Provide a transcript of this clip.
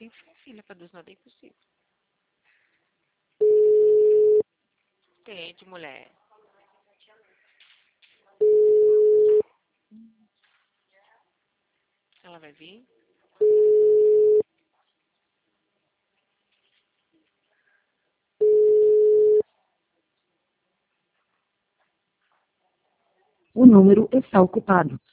tem filha, para Deus, nada é impossível. Tente, mulher. Ela vai vir? O número está ocupado.